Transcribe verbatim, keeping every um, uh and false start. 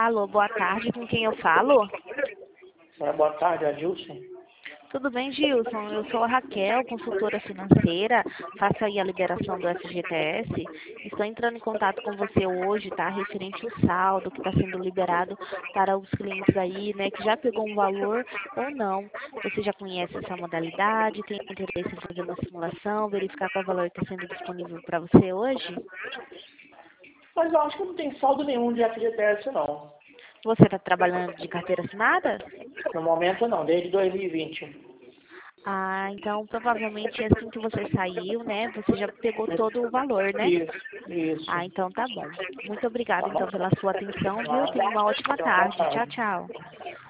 Alô, boa tarde, com quem eu falo? É, boa tarde, Adilson. Tudo bem, Gilson? Eu sou a Raquel, consultora financeira, faço aí a liberação do F G T S. Estou entrando em contato com você hoje, tá? Referente ao saldo que está sendo liberado para os clientes aí, né, que já pegou um valor ou não. Você já conhece essa modalidade? Tem interesse em fazer uma simulação, verificar qual valor está sendo disponível para você hoje? Mas eu acho que não tem saldo nenhum de F G T S, não. Você está trabalhando de carteira assinada? No momento, não, desde dois mil e vinte. Ah, então provavelmente assim que você saiu, né, você já pegou todo o valor, né? Isso, isso. Ah, então tá bom. Muito obrigada Tá bom? então pela sua atenção, viu? Tenha Nada. uma ótima Então, boa tarde. Tchau, tarde. tchau.